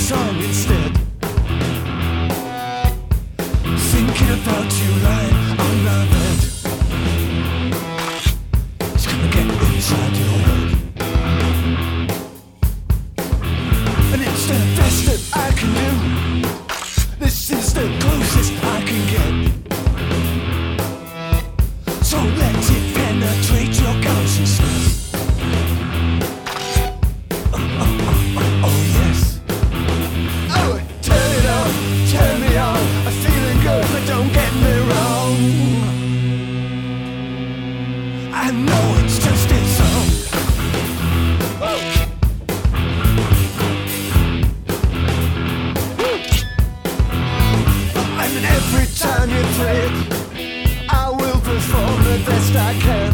song instead. Thinking about you lying on my bed. It's gonna get inside your head. And it's the best that I can do. This is the closest I can get. So let it penetrate your consciousness. Oh yes. Oh, turn it on, turn me on. I'm feeling good, but don't get me wrong. I know it's just a song. And every time you play it, I will perform the best I can.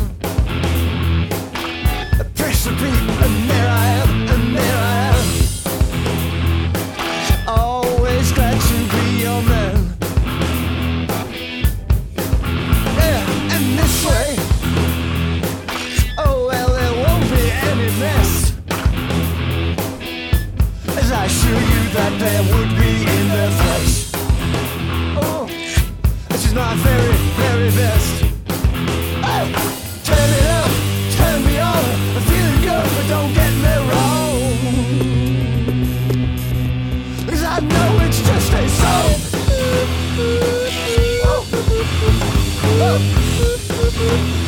Press repeat, and there I am, and there I am. Always glad to be your man. Yeah, and this way, oh well, there won't be any mess, as I assure you that there would be in the flesh. Oh, this is my very, very best. Oh, turn it up, turn me on. I'm feeling good, but don't get me wrong. 'Cause I know it's just a song. Oh. Oh.